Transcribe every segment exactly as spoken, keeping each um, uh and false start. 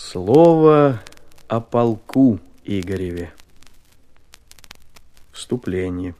Слово о полку Игореве. Вступление.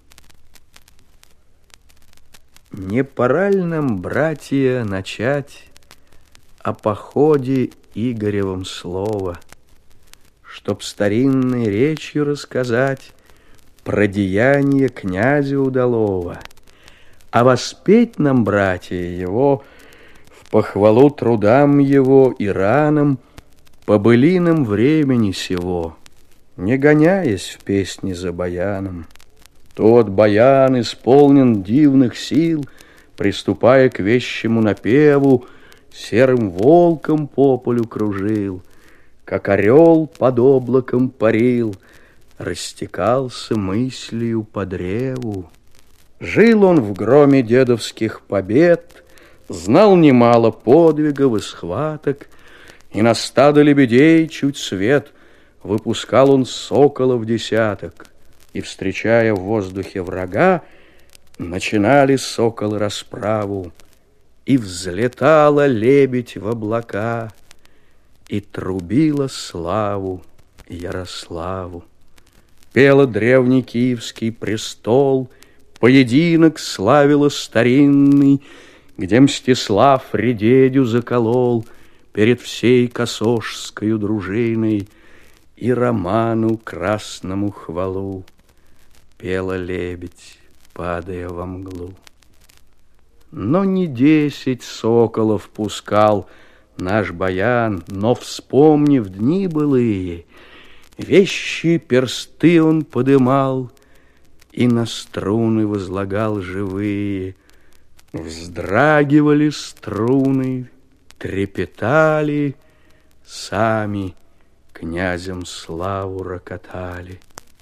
Не пора ли нам, братья, начать о походе Игоревом слово, чтоб старинной речью рассказать про деяния князя удалого, а воспеть нам, братья, его в похвалу трудам его и ранам по былинам времени сего, не гоняясь в песне за баяном. Тот баян исполнен дивных сил, приступая к вещему напеву, серым волком по полю кружил, как орел под облаком парил, растекался мыслью по древу. Жил он в громе дедовских побед, знал немало подвигов и схваток, и на стадо лебедей чуть свет выпускал он соколов десяток, и, встречая в воздухе врага, начинали соколы расправу, и взлетала лебедь в облака, и трубила славу Ярославу. Пела древний киевский престол, поединок славила старинный, где Мстислав Редедю заколол перед всей косожскою дружиной, и Роману красному хвалу пела лебедь, падая во мглу. Но не десять соколов пускал наш баян, но, вспомнив дни былые, вещи персты он подымал и на струны возлагал живые. Вздрагивали струны, трепетали, сами князям славу рокотали.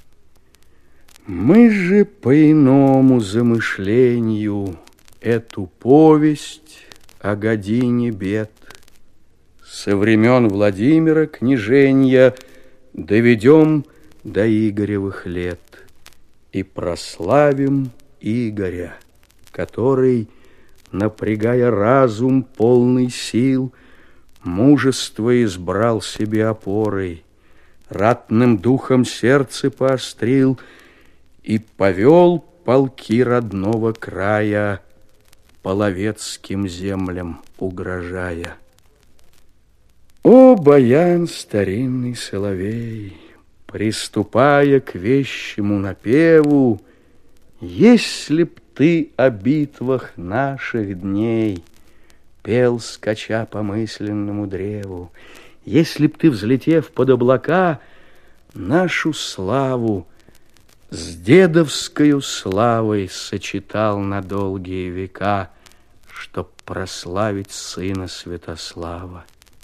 Мы же по иному замышлению эту повесть о године бед со времен Владимира княженья доведем до Игоревых лет и прославим Игоря, который, напрягая разум полный сил, мужество избрал себе опорой, ратным духом сердце поострил и повел полки родного края, половецким землям угрожая. О, баян старинный соловей, приступая к вещему напеву, если б ты о битвах наших дней пел, скача по мысленному древу, если б ты, взлетев под облака, нашу славу с дедовскою славой сочетал на долгие века, чтоб прославить сына Святослава.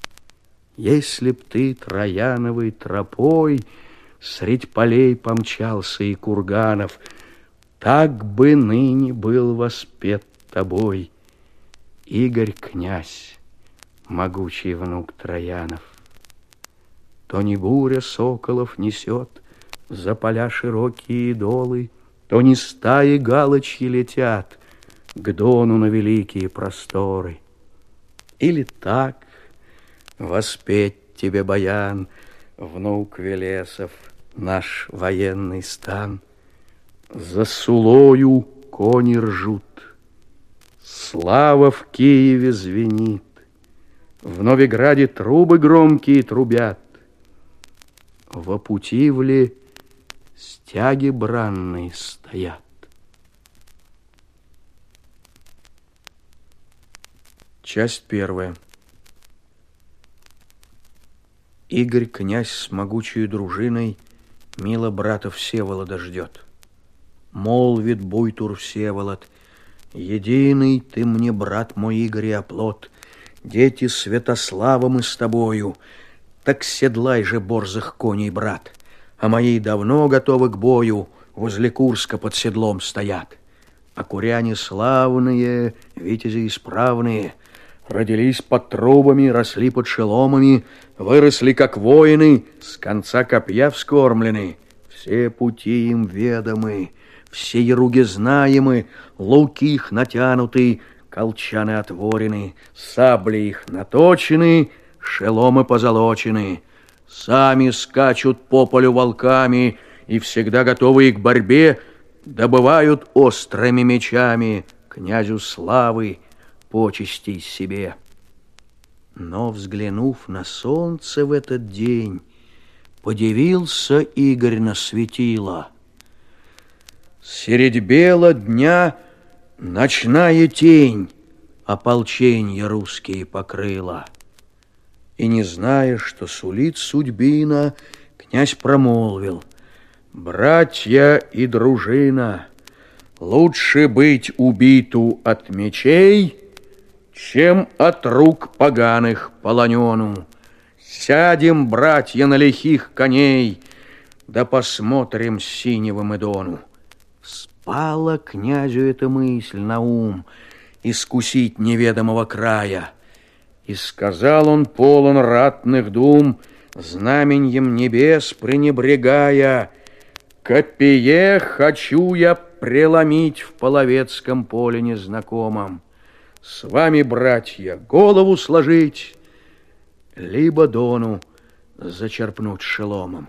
Если б ты трояновой тропой средь полей помчался и курганов, так бы ныне был воспет тобой Игорь князь, могучий внук Троянов. То не буря соколов несет за поля широкие долы, то не стаи галочьи летят к дону на великие просторы. Или так воспеть тебе, баян, внук Велесов, наш военный стан. За Сулою кони ржут, слава в Киеве звенит, в Новиграде трубы громкие трубят, во Путивле стяги бранные стоят. Часть первая. Игорь, князь с могучей дружиной, мило брата Всеволода ждет. Молвит Буйтур Всеволод: единый ты мне, брат мой Игорь, и оплот, дети Святослава мы с тобою, так седлай же борзых коней, брат, а мои давно готовы к бою, возле Курска под седлом стоят. А куряне славные, витязи исправные, родились под трубами, росли под шеломами, выросли как воины, с конца копья вскормлены. Все пути им ведомы, все яруги знаемы, луки их натянуты, колчаны отворены, сабли их наточены, шеломы позолочены, сами скачут по полю волками и всегда готовые к борьбе добывают острыми мечами князю славы почестей себе. Но, взглянув на солнце в этот день, подивился Игорь на светило. Средь бела дня ночная тень ополченья русские покрыла. И, не зная, что сулит судьбина, князь промолвил: «Братья и дружина, лучше быть убиту от мечей, чем от рук поганых полонену. Сядем, братья, на лихих коней, да посмотрим синего Медону». Спала князю эта мысль на ум искусить неведомого края. И сказал он, полон ратных дум, знаменьем небес пренебрегая: «Копье хочу я преломить в половецком поле незнакомом. С вами, братья, голову сложить, либо Дону зачерпнуть шеломом».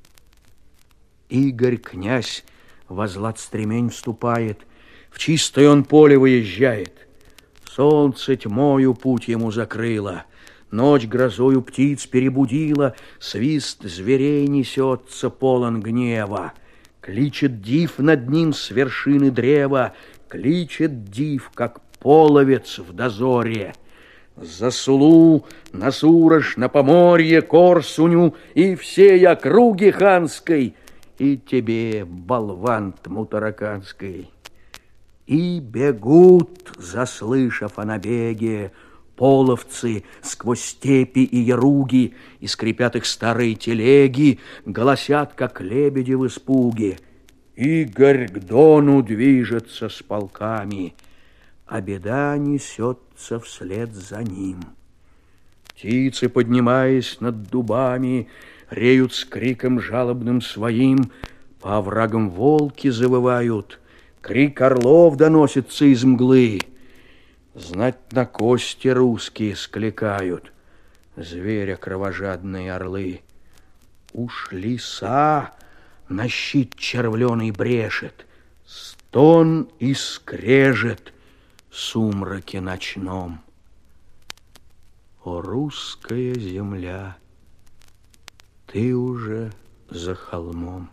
Игорь, князь, во злат стремень вступает, в чистое он поле выезжает. Солнце тьмою путь ему закрыло, ночь грозою птиц перебудила, свист зверей несется полон гнева. Кличет див над ним с вершины древа, кличет див, как половец в дозоре. За Сулу, на Сурож, на Поморье, Корсуню и всей округи ханской, и тебе, болван тмутараканской. И бегут, заслышав о набеге, половцы сквозь степи и яруги, и скрипят их старые телеги, голосят, как лебеди в испуге. Игорь к Дону движется с полками, а беда несется вслед за ним. Птицы, поднимаясь над дубами, реют с криком жалобным своим, по оврагам волки завывают, крик орлов доносится из мглы. Знать, на кости русские скликают зверя кровожадные орлы. Уж лиса на щит червленый брешет, стон и скрежет в сумраке ночном. О, русская земля, ты уже за холмом.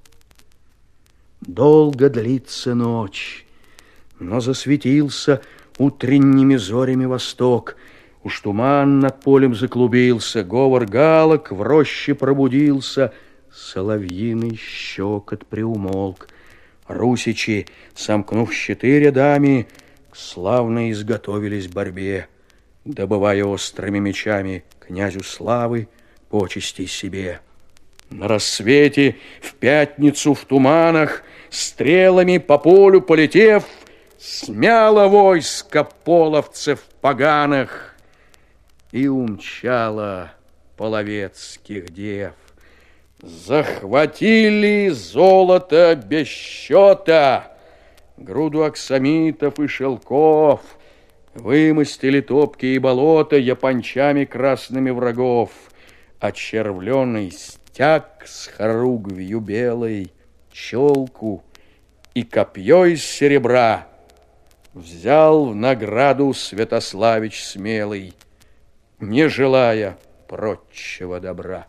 Долго длится ночь, но засветился утренними зорями восток. Уж туман над полем заклубился, говор галок в роще пробудился, соловьиный щекот приумолк. Русичи, сомкнув щиты рядами, к славной изготовились борьбе, добывая острыми мечами князю славы почести себе. На рассвете, в пятницу в туманах, стрелами по полю полетев, смяло войско половцев поганых и умчало половецких дев. Захватили золото без счета, груду аксамитов и шелков, вымостили топки и болота япончами красными врагов, очервленный стяг с хоругвью белой, челку и копье из серебра взял в награду Святославич смелый, не желая прочего добра.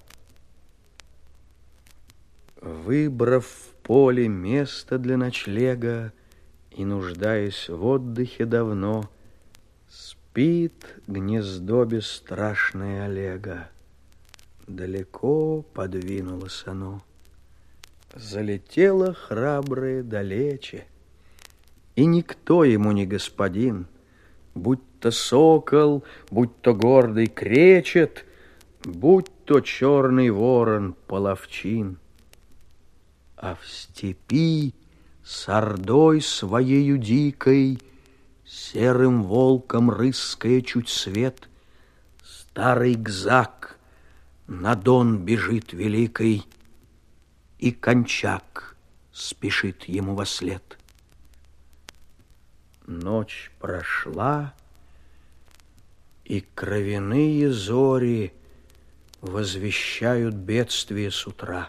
Выбрав в поле место для ночлега и нуждаясь в отдыхе давно, спит гнездо бесстрашное Олега. Далеко подвинулось оно, залетело храброе далече, и никто ему не господин, будь то сокол, будь то гордый кречет, будь то черный ворон половчин. А в степи с ордой своею дикой, серым волком рыская чуть свет, старый Гзак на Дон бежит великой, и Кончак спешит ему вослед. Ночь прошла, И кровяные зори возвещают бедствие с утра.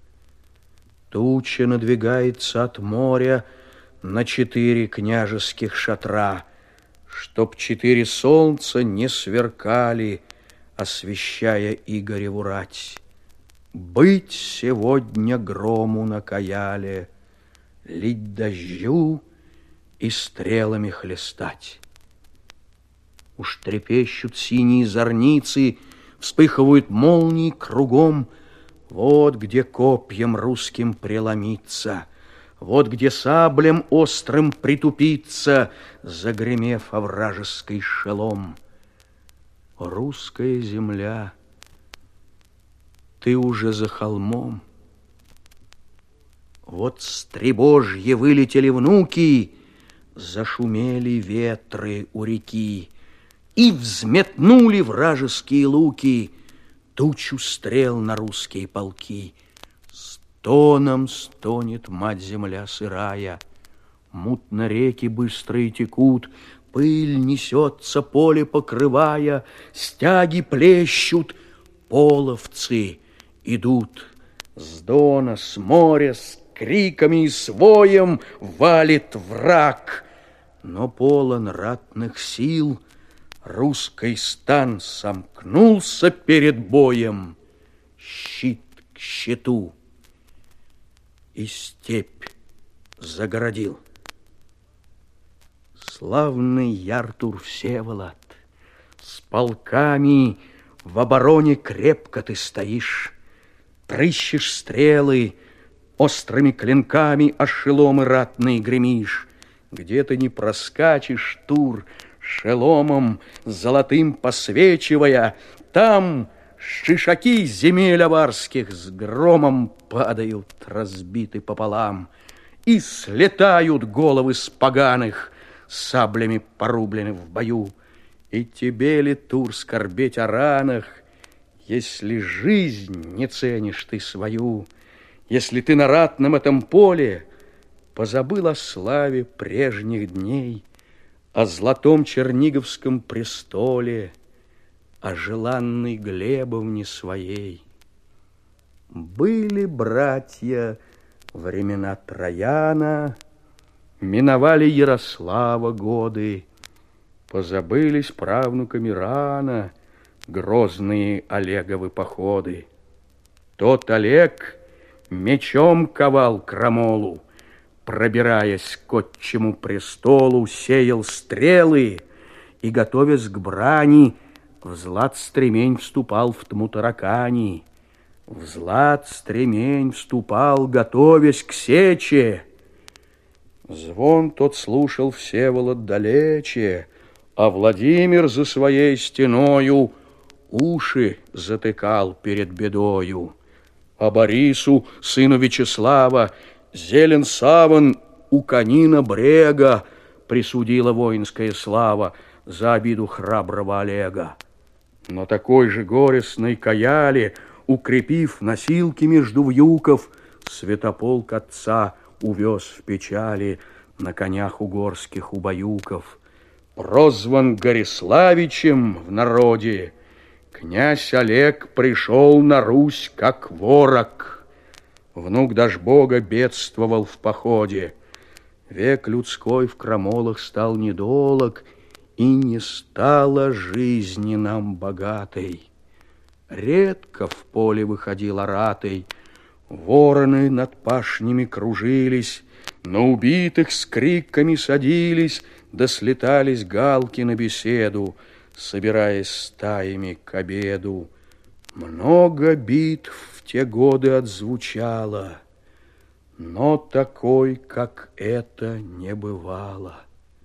Туча надвигается от моря на четыре княжеских шатра, чтоб четыре солнца не сверкали, освещая Игореву рать. Быть сегодня грому на Каяле, лить дождю и стрелами хлестать. Уж трепещут синие зорницы, вспыхивают молнии кругом. Вот где копьем русским преломиться, вот где саблем острым притупиться, загремев о вражеский шелом. Русская земля, ты уже за холмом. Вот стребожье вылетели внуки, зашумели ветры у реки, и взметнули вражеские луки тучу стрел на русские полки. Стоном стонет мать-земля сырая, мутно реки быстрые текут, пыль несется, поле покрывая, стяги плещут, половцы идут. С дона, с моря, с криками и с воем валит враг, но полон ратных сил русский стан сомкнулся перед боем, щит к щиту, и степь загородил. Славный Яртур Всеволод, с полками в обороне крепко ты стоишь, прыщешь стрелы, острыми клинками о шеломы ратные гремишь. Где ты не проскачешь, Тур, шеломом золотым посвечивая, там шишаки земель аварских с громом падают, разбиты пополам, и слетают головы с поганых, саблями порублены в бою. И тебе ли, Тур, скорбеть о ранах, если жизнь не ценишь ты свою, если ты на ратном этом поле позабыл о славе прежних дней, о золотом черниговском престоле, о желанной Глебовне своей. Были братья времена Трояна, миновали Ярослава годы, позабылись правнуками рано грозные Олеговы походы. Тот Олег мечом ковал крамолу, пробираясь к отчему престолу, сеял стрелы и, готовясь к брани, в злат стремень вступал в тму таракани. В злат стремень вступал, готовясь к сече. Звон тот слушал Всеволод далече, а Владимир за своей стеною уши затыкал перед бедою. А Борису, сыну Вячеслава, зелен саван у конина брега присудила воинская слава за обиду храброго Олега. Но такой же горестной Каяле, укрепив носилки между вьюков, святополк отца увез в печали на конях угорских убаюков. Прозван Гориславичем в народе, князь Олег пришел на Русь как ворог. Внук Дажбога бедствовал в походе. Век людской в крамолах стал недолог, и не стало жизни нам богатой. Редко в поле выходил оратый, вороны над пашнями кружились, на убитых с криками садились, да слетались галки на беседу, собираясь стаями к обеду. Много битв в те годы отзвучало, но такой, как это, не бывало.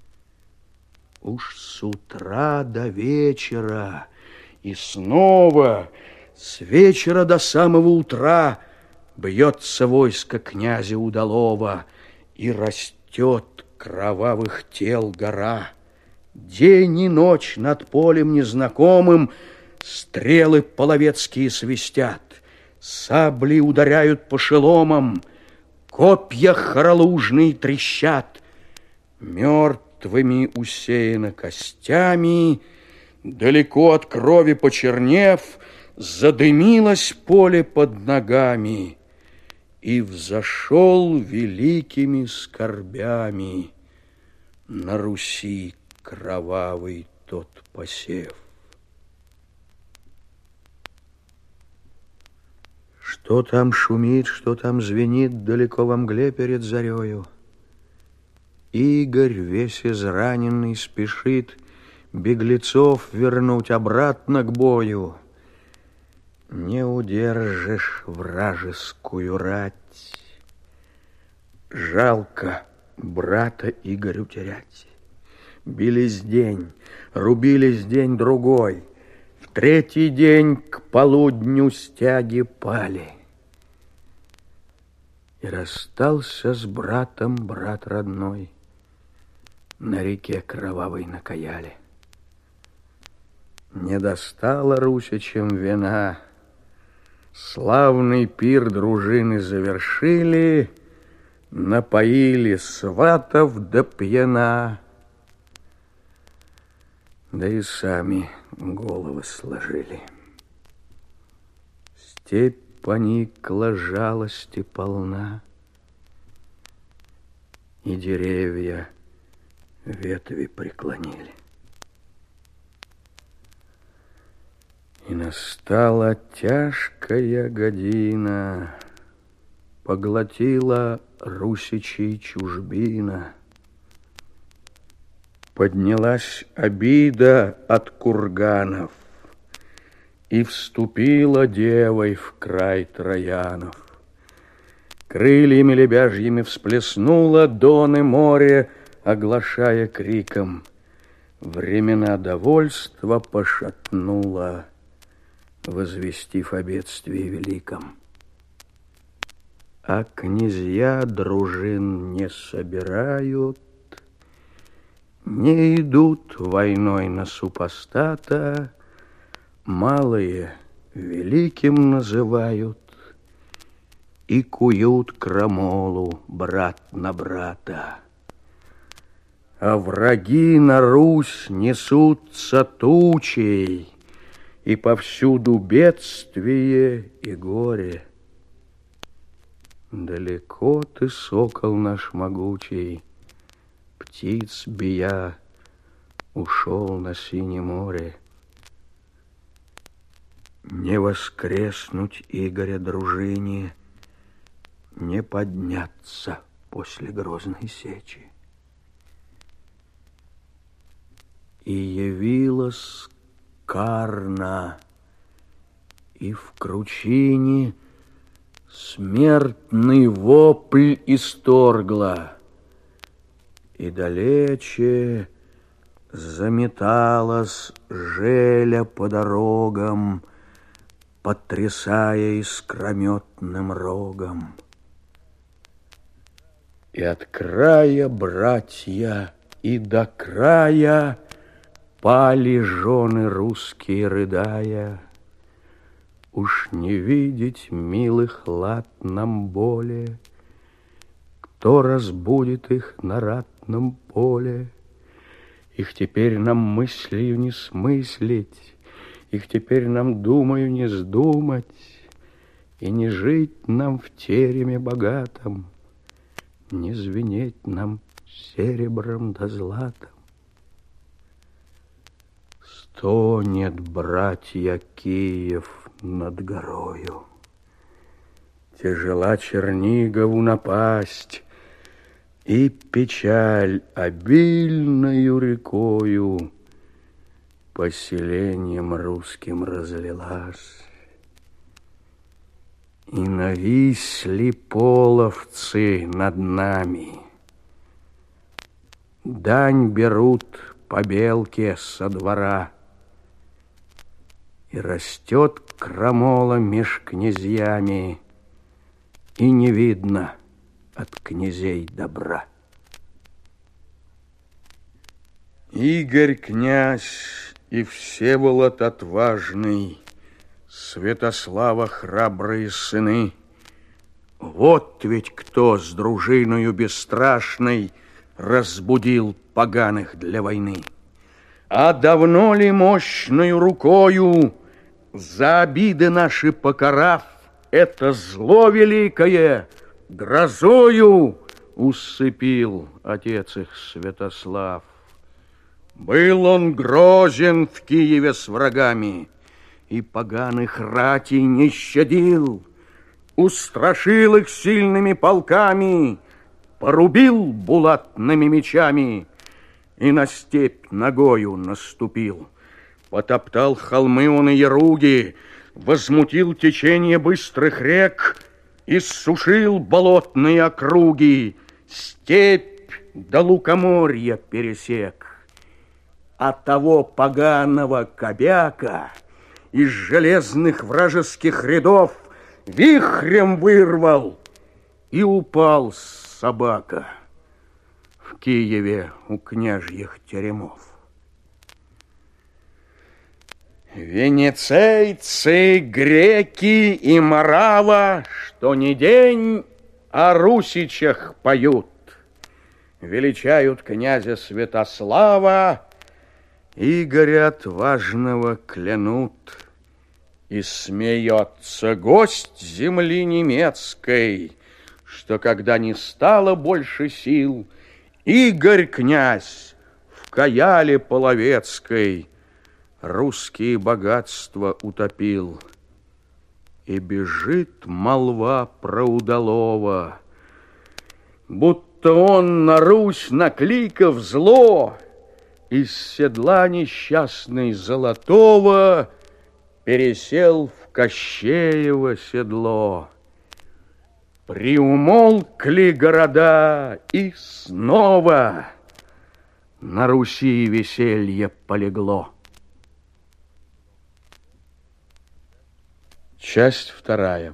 Уж с утра до вечера и снова с вечера до самого утра бьется войско князя Удалова, и растет кровавых тел гора. День и ночь над полем незнакомым стрелы половецкие свистят, сабли ударяют по шеломам, копья хоролужные трещат. Мертвыми усеяно костями, далеко от крови почернев, задымилось поле под ногами, и взошел великими скорбями на Руси кровавый тот посев. Что там шумит, что там звенит далеко во мгле перед зарею? Игорь, весь израненный, спешит беглецов вернуть обратно к бою. Не удержишь вражескую рать. Жалко брата Игорю терять. Бились день, рубились день-другой. В третий день к полудню стяги пали. И расстался с братом брат родной на реке кровавой на Каяле. Не достала Русичам вина. Славный пир дружины завершили, напоили сватов до пьяна, да и сами головы сложили. Степь поникла, жалости полна, и деревья ветви преклонили. И настала тяжкая година, поглотила русичей чужбина. Поднялась обида от курганов, и вступила девой в край троянов. Крыльями лебяжьими всплеснула Дон и море, оглашая криком. Времена довольства пошатнула, возвестив о бедствии великом. А князья дружин не собирают, не идут войной на супостата, малые великим называют и куют крамолу брат на брата. А враги на Русь несутся тучей, и повсюду бедствие и горе. Далеко ты, сокол наш могучий, птиц бия, ушел на синее море. Не воскреснуть Игоря дружине, не подняться после грозной сечи. И явилась Карна, и в кручине смертный вопль исторгла, и далече заметалась желя по дорогам, потрясая искрометным рогом. И от края братья, и до края пали жены русские, рыдая. Уж не видеть милых лад нам более, кто разбудит их на ратном поле. Их теперь нам мыслью не смыслить, их теперь нам думаю не сдумать, и не жить нам в тереме богатом, не звенеть нам серебром да златом. Стонет, братья, Киев над горою, тяжела Чернигову напасть, и печаль обильною рекою поселением русским разлилась. И нависли половцы над нами, дань берут по белке со двора, и растет крамола меж князьями, и не видно от князей добра. Игорь князь и Всеволод отважный, Святослава храбрые сыны, вот ведь кто с дружиною бесстрашной разбудил поганых для войны. А давно ли мощною рукою, за обиды наши покарав, это зло великое грозою усыпил отец их Святослав? Был он грозен в Киеве с врагами, и поганых ратей не щадил, устрашил их сильными полками, порубил булатными мечами и на степь ногою наступил. Потоптал холмы он и яруги, возмутил течение быстрых рек, иссушил болотные округи, степь до лукоморья пересек. А того поганого кобяка из железных вражеских рядов вихрем вырвал, и упал собака в Киеве у княжьих теремов. Венецейцы, греки и морава, что ни день о русичах поют, величают князя Святослава, Игоря отважного клянут. И смеется гость земли немецкой, что когда не стало больше сил, Игорь князь в Каяле Половецкой русские богатства утопил. И бежит молва про удалого, будто он на Русь накликав зло, из седла несчастный Золотого пересел в Кощеево седло. Приумолкли города, и снова на Руси веселье полегло. Часть вторая.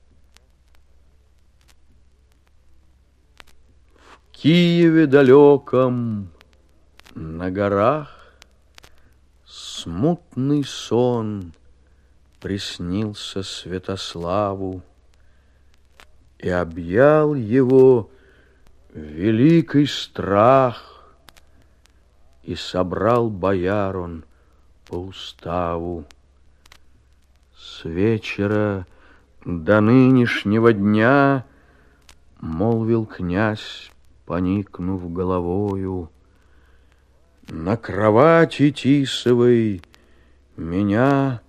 В Киеве далеком на горах смутный сон приснился Святославу, и объял его великий страх, и собрал бояр он по уставу. С вечера до нынешнего дня, молвил князь, поникнув головою, на кровати тисовой меня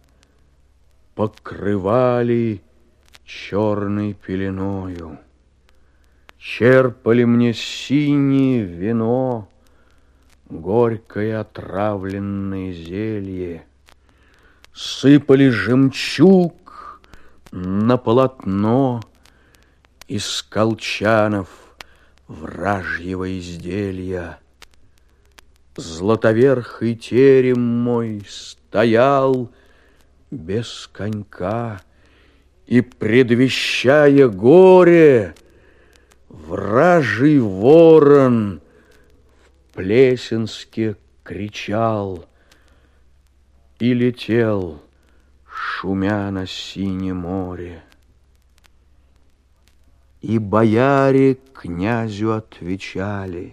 покрывали черной пеленою, черпали мне синее вино, горькое отравленное зелье, сыпали жемчуг на полотно из колчанов вражьего изделия. Златоверхый терем мой стоял без конька, и, предвещая горе, вражий ворон в Плесенске кричал и летел, шумя на синем море. И бояре князю отвечали: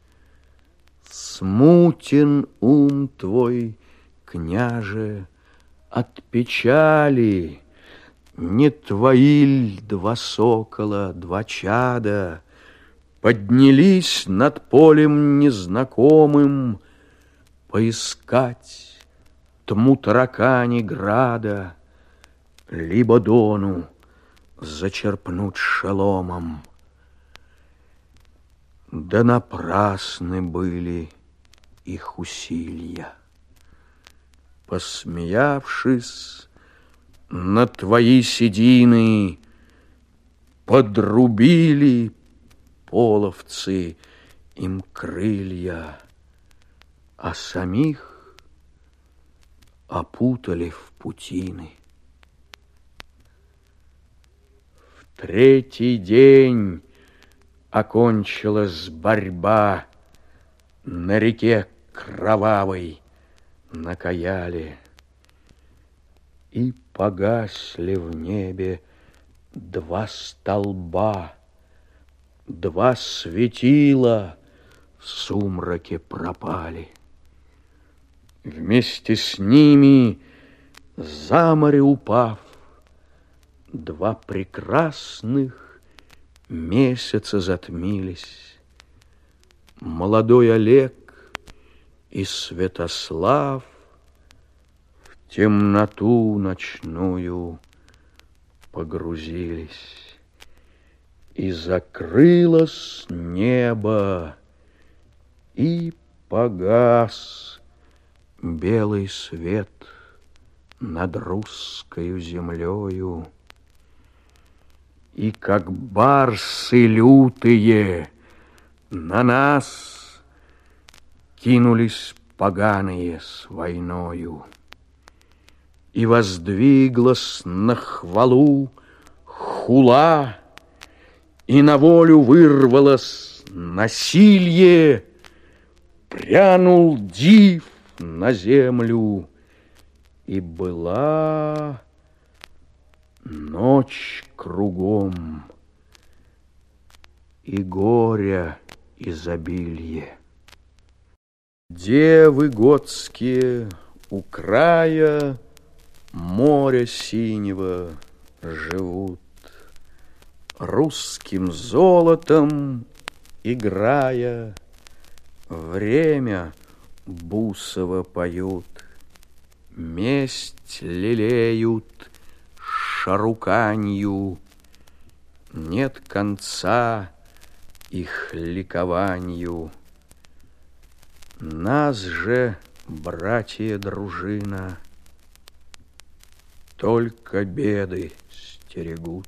смутен ум твой, княже, от печали. Не твои ль два сокола, два чада поднялись над полем незнакомым поискать тму таракани града, либо Дону зачерпнуть шеломом? Да напрасны были их усилия. Посмеявшись, на твои седины подрубили половцы им крылья, а самих опутали в путины. В третий день окончилась борьба на реке кровавой, на Каяле, и погасли в небе два столба, два светила в сумраке пропали. Вместе с ними, за море упав, два прекрасных месяца затмились. Молодой Олег и Святослав в темноту ночную погрузились. И закрылось небо, и погас белый свет над русскою землею. И как барсы лютые на нас кинулись поганые с войною. И воздвиглась на хвалу хула, и на волю вырвалось насилье, прянул див на землю, и была ночь кругом, и горя изобилье. Девы готские у края моря синего живут, русским золотом играя, время бусово поют, месть лелеют шаруканью, нет конца их ликованию. Нас же, братья дружина, только беды стерегут.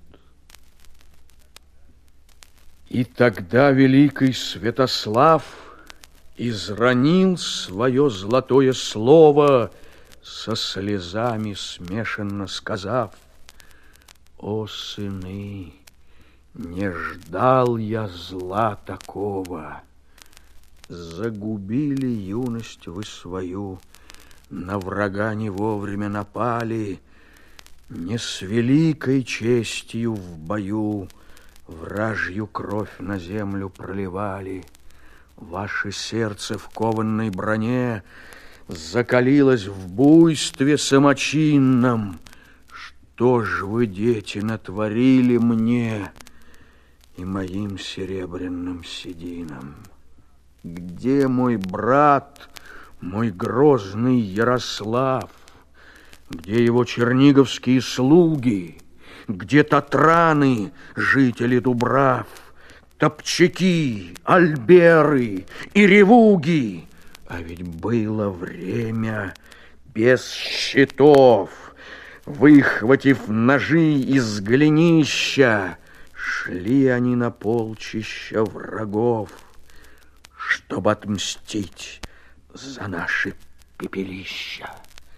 И тогда великий Святослав изранил свое золотое слово, со слезами смешанно сказав: «О, сыны, не ждал я зла такого! Загубили юность вы свою, на врага не вовремя напали, не с великой честью в бою вражью кровь на землю проливали. Ваше сердце в кованной броне закалилось в буйстве самочинном. Что ж вы, дети, натворили мне и моим серебряным сединам? Где мой брат, мой грозный Ярослав? Где его черниговские слуги? Где татраны, жители Дубрав, топчаки, альберы и ревуги? А ведь было время без щитов. Выхватив ножи из голенища, шли они на полчища врагов, чтобы отмстить за наши пепелища.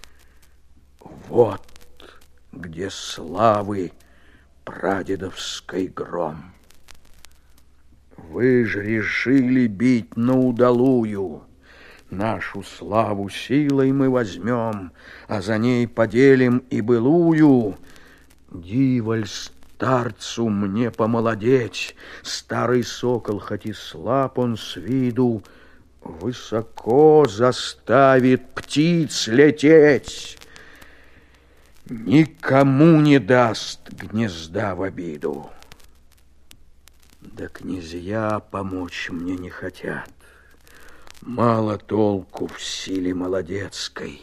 Вот где славы прадедовской гром. Вы ж решили бить на удалую. Нашу славу силой мы возьмем, а за ней поделим и былую. Диволь старцу мне помолодеть, старый сокол, хоть и слаб он с виду, высоко заставит птиц лететь. Никому не даст гнезда в обиду. Да князья помочь мне не хотят. Мало толку в силе молодецкой.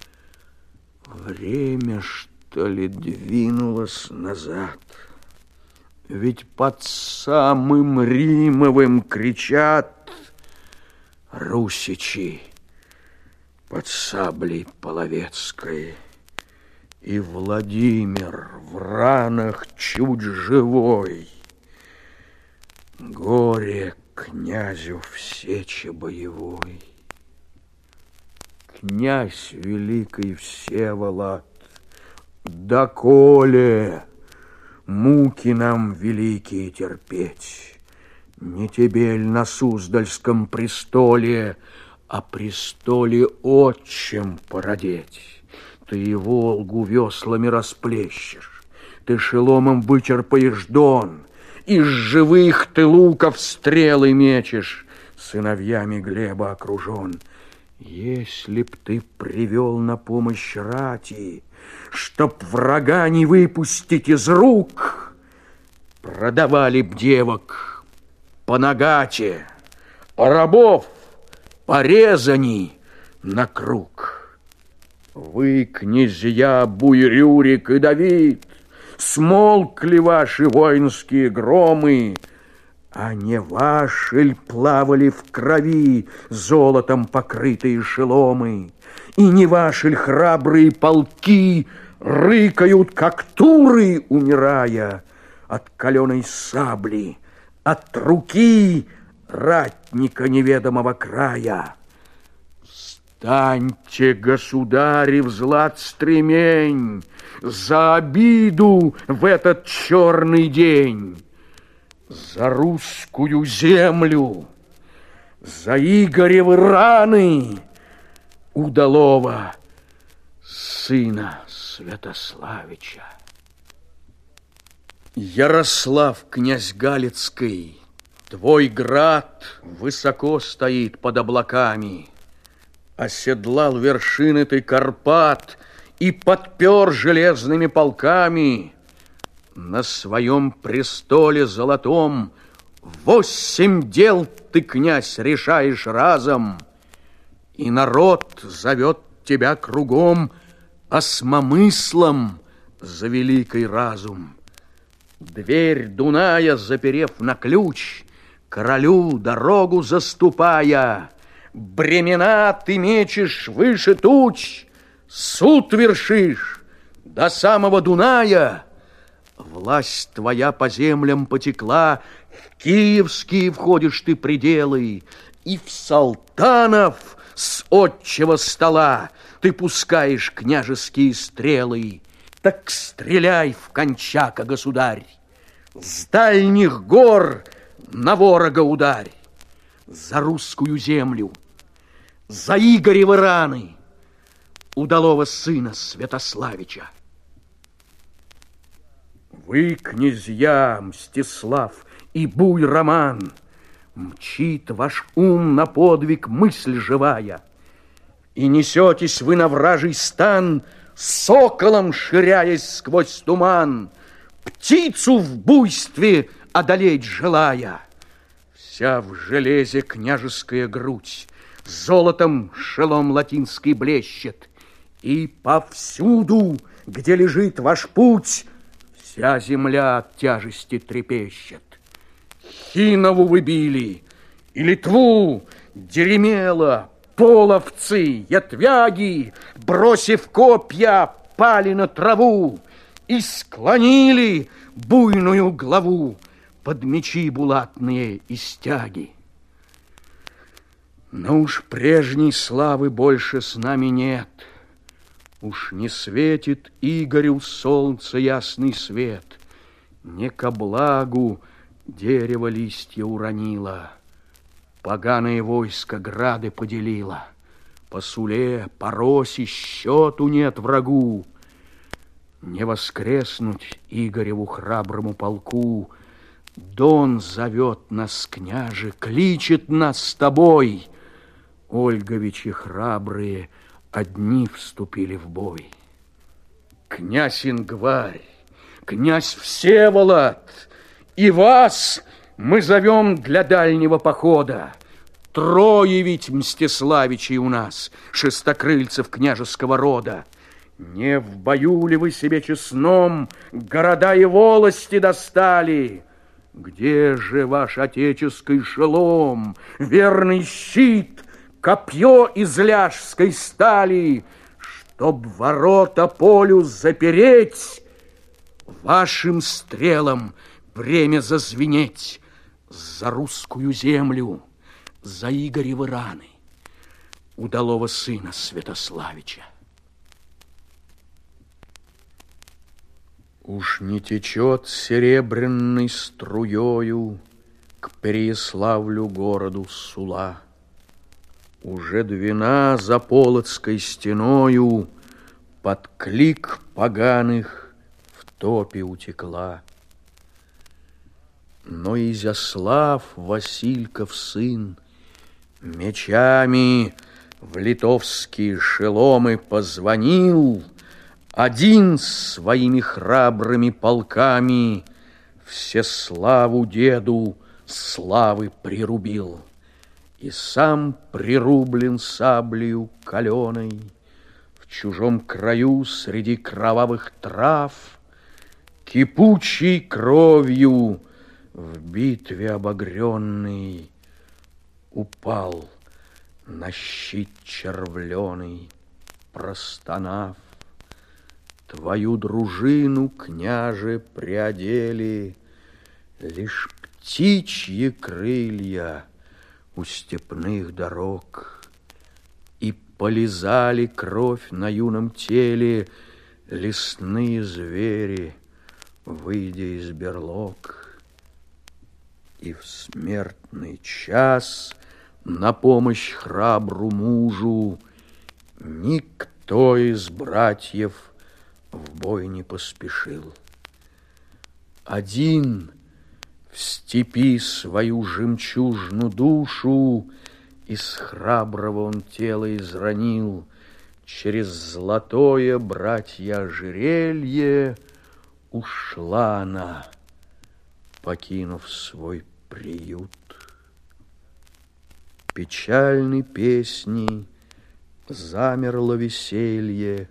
Время, что ли, двинулось назад? Ведь под самым Римовым кричат русичи под саблей Половецкой. И Владимир в ранах чуть живой. Горе князю в сече боевой. Князь великий Всеволод, доколе муки нам великие терпеть? Не тебе ль на Суздальском престоле, а престоле отчим породеть? Ты и Волгу веслами расплещешь, ты шеломом вычерпаешь Дон, из живых ты луков стрелы мечешь, сыновьями Глеба окружен. Если б ты привел на помощь рати, чтоб врага не выпустить из рук, продавали б девок по нагате, а рабов порезани на круг. Вы, князья Буй-Рюрик и Давид, смолкли ваши воинские громы, а не ваши ль плавали в крови золотом покрытые шеломы, и не ваши ль храбрые полки рыкают, как туры, умирая от каленой сабли, от руки ратника неведомого края. Встаньте, государи, в злат стремень, за обиду в этот черный день, за русскую землю, за Игоревы раны, удалого сына Святославича. Ярослав, князь Галицкий, твой град высоко стоит под облаками. Оседлал вершины ты Карпат и подпер железными полками. На своем престоле золотом восемь дел ты, князь, решаешь разом, и народ зовет тебя кругом осмомыслом за великий разум. Дверь Дуная заперев на ключ, королю дорогу заступая, бремена ты мечешь выше туч, суд вершишь до самого Дуная. Власть твоя по землям потекла, в киевские входишь ты пределы, и в салтанов с отчего стола ты пускаешь княжеские стрелы. Так стреляй в кончака, государь, с дальних гор на ворога ударь, за русскую землю, за Игоревы раны, удалого сына Святославича. Вы, князья Мстислав и Буй-Роман, мчит ваш ум на подвиг мысль живая, и несетесь вы на вражий стан, соколом ширяясь сквозь туман, птицу в буйстве одолеть желая. Вся в железе княжеская грудь, золотом шелом латинский блещет, и повсюду, где лежит ваш путь, вся земля от тяжести трепещет. Хинову вы били, и Литву, Деремела, половцы, ятвяги, бросив копья, пали на траву и склонили буйную главу под мечи булатные и стяги. Но уж прежней славы больше с нами нет. Уж не светит Игорю солнце ясный свет, не ко благу дерево листья уронило, поганое войско грады поделило. По Суле, по Росе счету нет врагу. Не воскреснуть Игореву храброму полку. Дон зовет нас, княже, кличет нас с тобой. Ольговичи храбрые одни вступили в бой. Князь Ингварь, князь Всеволод, и вас мы зовем для дальнего похода. Трое ведь Мстиславичей у нас, шестокрыльцев княжеского рода. Не в бою ли вы себе честном города и волости достали? Где же ваш отеческий шелом, верный щит, копье из ляжской стали, чтоб ворота полю запереть, вашим стрелам время зазвенеть за русскую землю, за Игоревы раны, удалого сына Святославича? Уж не течет серебряной струёю к Переяславлю городу Сула. Уже Двина за Полоцкой стеною под клик поганых в топе утекла. Но Изяслав, Васильков сын, мечами в литовские шеломы позвонил, один своими храбрыми полками Всеславу деду славы прирубил. И сам прирублен саблею каленой в чужом краю среди кровавых трав, кипучей кровью в битве обогренный упал на щит червленый, простонав. Твою дружину, княже, приодели лишь птичьи крылья у степных дорог, и полизали кровь на юном теле лесные звери, выйдя из берлог. И в смертный час на помощь храбру мужу никто из братьев в бой не поспешил. Один в степи свою жемчужну душу из храброго он тело изранил, через золотое братья ожерелье ушла она, покинув свой приют. Печальной песней замерло веселье,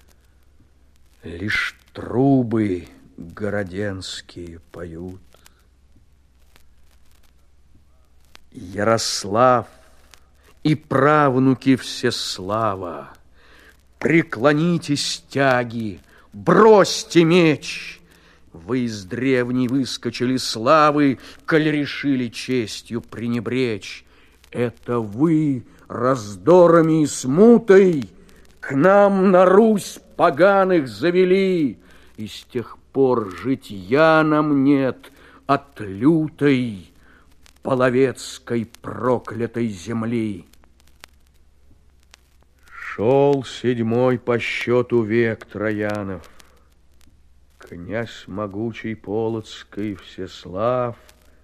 лишь трубы городенские поют. Ярослав и правнуки Всеслава, преклонитесь, тяги, бросьте меч. Вы из древней выскочили славы, коль решили честью пренебречь. Это вы раздорами и смутой к нам на Русь поганых завели, и с тех пор житья нам нет от лютой половецкой проклятой земли. Шел седьмой по счету век Троянов. Князь могучий Полоцкий Всеслав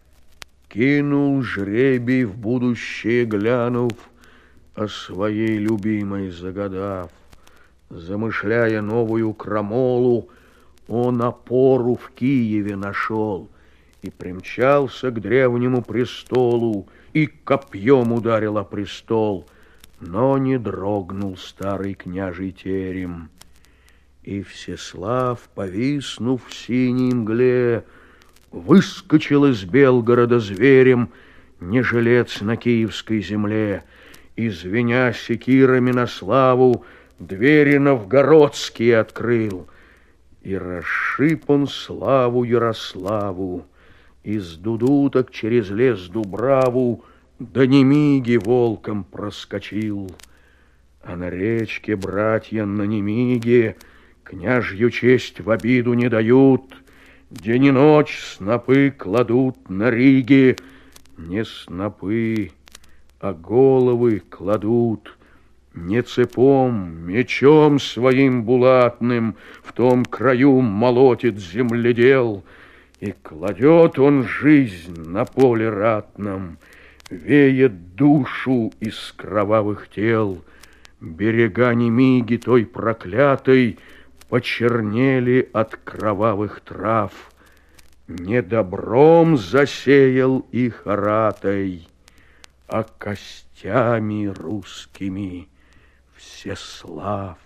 кинул жребий в будущее глянув, о своей любимой загадав. Замышляя новую крамолу, он опору в Киеве нашел и примчался к древнему престолу, и копьем ударил о престол, но не дрогнул старый княжий терем. И Всеслав, повиснув в синей мгле, выскочил из Белгорода зверем, не жилец на киевской земле, и, звеня секирами на славу, двери новгородские открыл. И расшиб он славу Ярославу, из дудуток через лес Дубраву до Немиги волком проскочил. А на речке братья на Немиге княжью честь в обиду не дают, день и ночь снопы кладут на Риге, не снопы, а головы кладут. Не цепом, мечом своим булатным в том краю молотит земледел, и кладет он жизнь на поле ратном, веет душу из кровавых тел. Берега Немиги той проклятой почернели от кровавых трав. Не добром засеял их Аратой, а костями русскими Всеслав.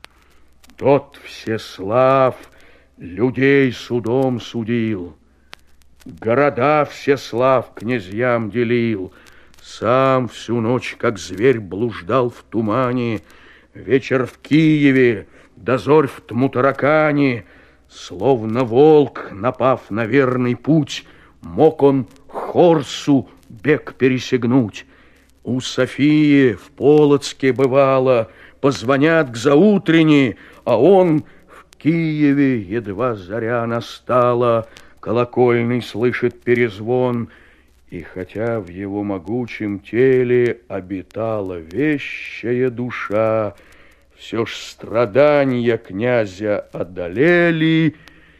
Тот Всеслав людей судом судил, города Всеслав князьям делил, сам всю ночь, как зверь, блуждал в тумане, вечер в Киеве, дозорь в Тмутаракане. Словно волк, напав на верный путь, мог он Хорсу бег пересягнуть. У Софии в Полоцке бывало, позвонят к заутрени, а он в Киеве, едва заря настала, колокольный слышит перезвон. И хотя в его могучем теле обитала вещая душа, все ж страдания князя одолели,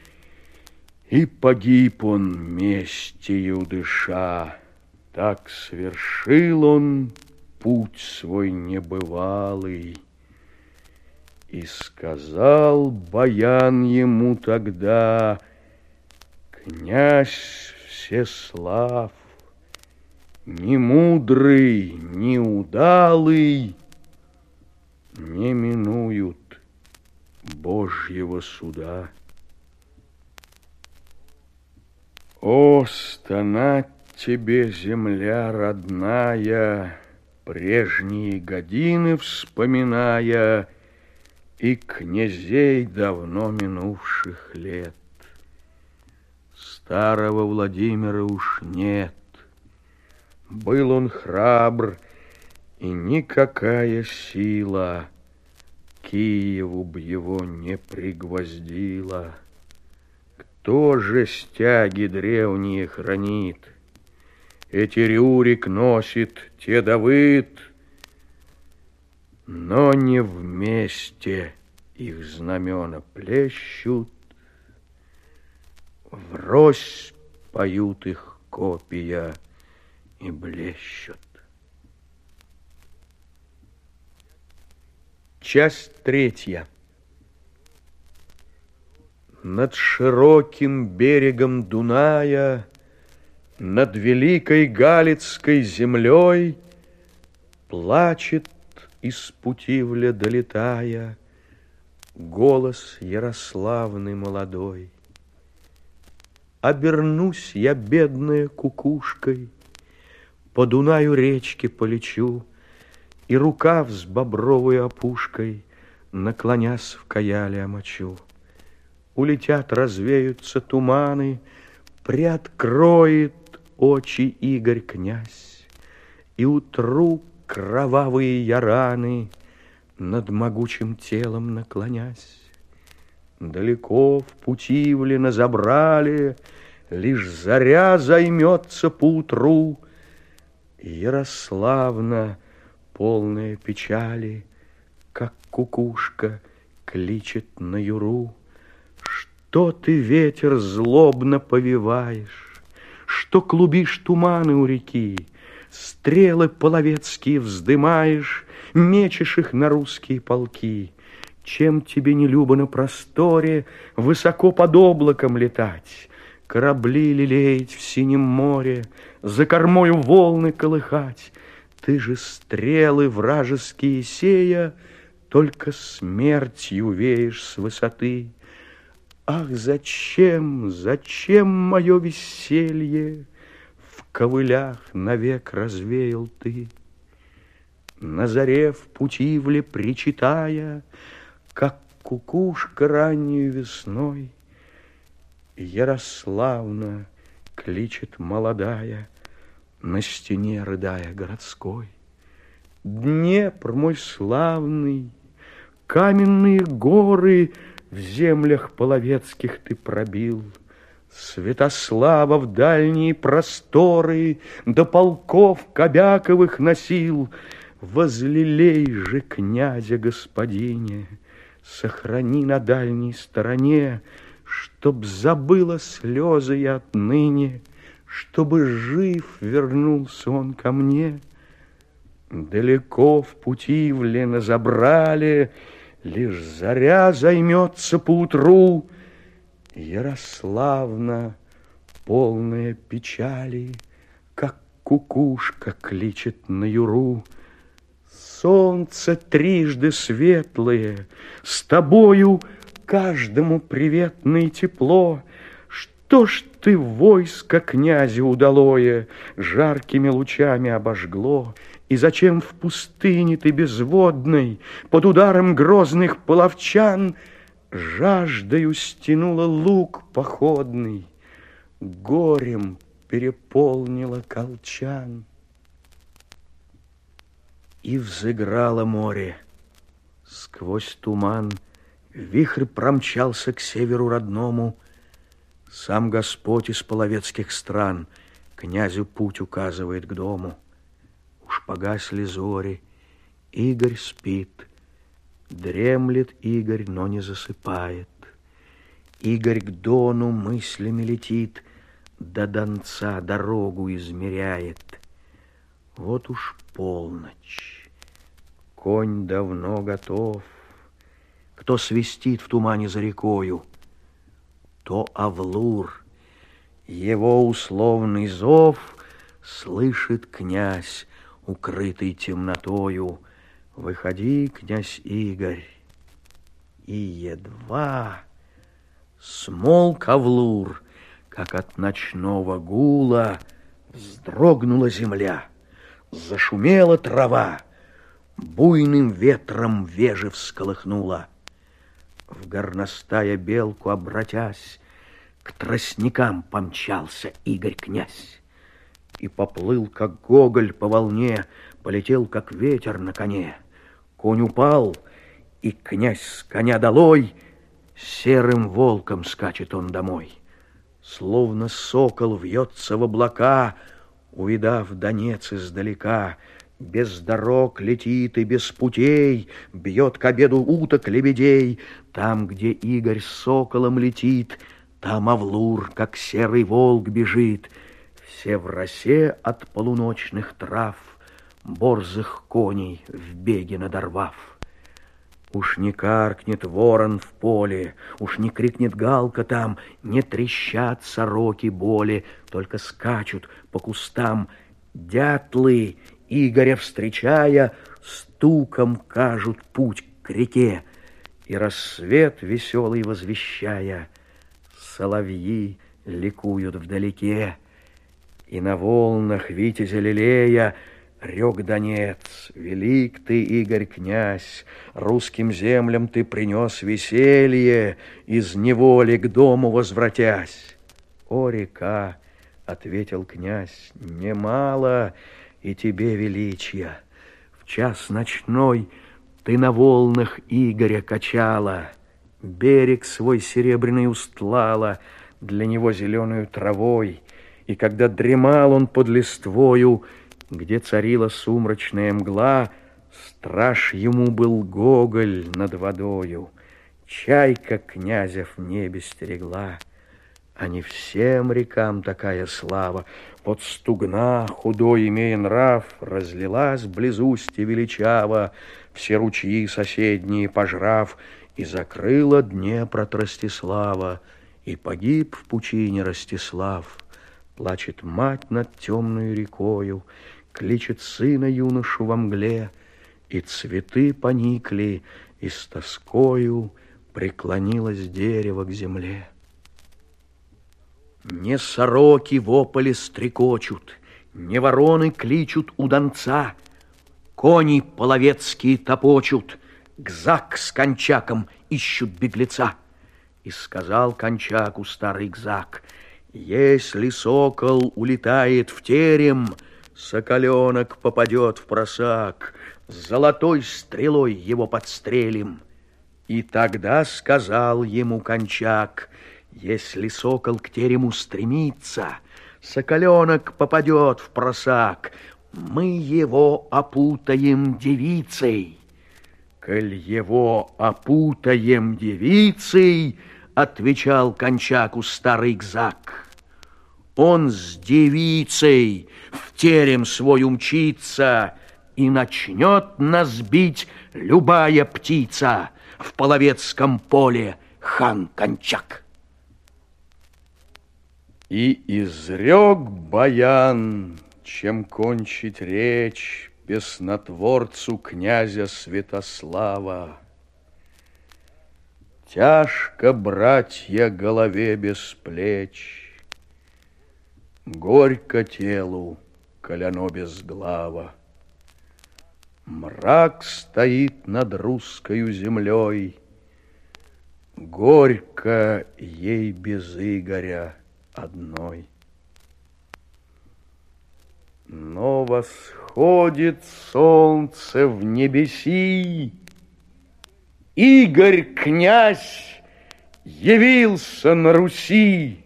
и погиб он местью дыша. Так свершил он путь свой небывалый. И сказал Баян ему тогда: князь Всеслав, ни мудрый, ни удалый не минуют Божьего суда. О, стонать тебе, земля родная, прежние годины вспоминая, и князей давно минувших лет. Старого Владимира уж нет. Был он храбр, и никакая сила Киеву б его не пригвоздила. Кто же стяги древние хранит? Эти Рюрик носит, те Давыд, но не вместе их знамена плещут, врозь поют их копья и блещут. Часть третья. Над широким берегом Дуная, над великой Галицкой землей плачет из Путивля долетая голос ярославный молодой. Обернусь я, бедная кукушкой, по Дунаю речке полечу, и рукав с бобровой опушкой, наклонясь в каяле омочу. Улетят, развеются туманы, приоткроет очи Игорь князь, и утру кровавые я раны над могучим телом наклонясь. Далеко в Путивле на Забрале лишь заря займется поутру, Ярославна, полная печали, как кукушка, кличет на юру. Что ты, ветер, злобно повиваешь, что клубишь туманы у реки, стрелы половецкие вздымаешь, мечешь их на русские полки? Чем тебе не любо на просторе высоко под облаком летать, корабли лелеять в синем море, за кормою волны колыхать? Ты же стрелы вражеские сея, только смертью веешь с высоты. Ах, зачем, зачем мое веселье в ковылях навек развеял ты? На заре в Путивле причитая, как кукушка раннюю весной, Ярославна кличет молодая, на стене рыдая городской. Днепр мой славный, каменные горы в землях половецких ты пробил, Святослава в дальние просторы до полков Кобяковых носил. Возлелей же князя господине, сохрани на дальней стороне, чтоб забыла слезы я отныне, чтобы жив вернулся он ко мне. Далеко в Путивле на Забрале лишь заря займется поутру, Ярославна, полная печали, как кукушка, кличет на юру. Солнце трижды светлое, с тобою каждому приветное тепло. Что ж ты войско князя удалое жаркими лучами обожгло? И зачем в пустыне ты безводной под ударом грозных половчан жаждою стянула лук походный, горем переполнила колчан? И взыграло море. Сквозь туман вихрь промчался к северу родному. Сам Господь из половецких стран князю путь указывает к дому. Уж погасли зори, Игорь спит. Дремлет Игорь, но не засыпает. Игорь к Дону мыслями летит, до Донца дорогу измеряет. Вот уж полночь, конь давно готов. Кто свистит в тумане за рекою, то Авлур. Его условный зов слышит князь, укрытый темнотою. Выходи, князь Игорь. И едва смолк Авлур, как от ночного гула вздрогнула земля, зашумела трава, буйным ветром вежи всколыхнула. В горностая белку обратясь, к тростникам помчался Игорь-князь и поплыл, как гоголь по волне, полетел, как ветер на коне. Конь упал, и князь с коня долой, серым волком скачет он домой. Словно сокол вьется в облака, увидав Донец издалека. Без дорог летит и без путей, бьет к обеду уток лебедей. Там, где Игорь с соколом летит, там Авлур, как серый волк, бежит. Все в росе от полуночных трав, борзых коней в беге надорвав. Уж не каркнет ворон в поле, уж не крикнет галка там, не трещат сороки боли, только скачут по кустам дятлы, Игоря встречая, стуком кажут путь к реке, и рассвет веселый возвещая, соловьи ликуют вдалеке, и на волнах витязя лелея рёк Донец. Велик ты, Игорь-князь, русским землям ты принес веселье, из неволи к дому возвратясь. О, река, ответил князь, немало и тебе величия. В час ночной ты на волнах Игоря качала, берег свой серебряный устлала для него зеленую травой, и когда дремал он под листвою, где царила сумрачная мгла, страж ему был гоголь над водою, чайка князя в небе стерегла. А не всем рекам такая слава. Вот Стугна, худой имея нрав, разлилась близусти величаво, все ручьи соседние пожрав, и закрыла Днепр от Ростислава, и погиб в пучине Ростислав. Плачет мать над темной рекою, кличет сына юношу во мгле, и цветы поникли, и с тоскою преклонилось дерево к земле. Не сороки в ополе стрекочут, не вороны кличут у донца, кони половецкие топочут, Гзак с Кончаком ищут беглеца. И сказал Кончаку старый Гзак: если сокол улетает в терем, соколенок попадет в просак, золотой стрелой его подстрелим. И тогда сказал ему Кончак: если сокол к терему стремится, соколенок попадет в просак, мы его опутаем девицей. Коль его опутаем девицей, отвечал Кончаку старый Гзак, он с девицей в терем свой умчится, и начнет нас бить любая птица в половецком поле хан Кончак. И изрек Баян, чем кончить речь песнотворцу князя Святослава: тяжко, братья, голове без плеч, горько телу, коль оно безглаво. Мрак стоит над русскою землей, горько ей без Игоря одной. Но восходит солнце в небеси, Игорь, князь, явился на Руси.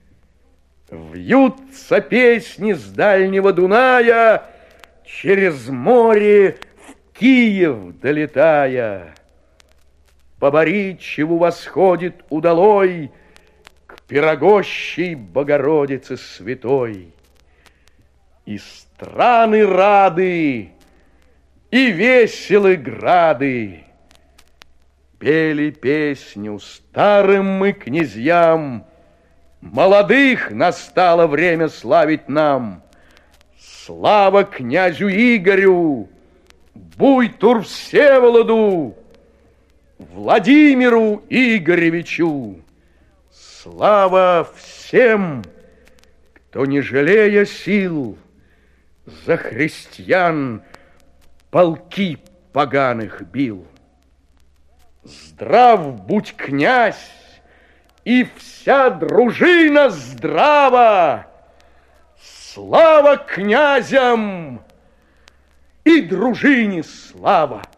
Вьются песни с дальнего Дуная, через море в Киев долетая. По Боричеву восходит удалой к пирогощей Богородице святой. И страны рады и веселы грады. Пели песню старым мы князьям, молодых настало время славить нам. Слава князю Игорю, Буйтур Всеволоду, Владимиру Игоревичу. Слава всем, кто, не жалея сил, за христиан полки поганых бил. Здрав будь князь и вся дружина здрава! Слава князям и дружине слава!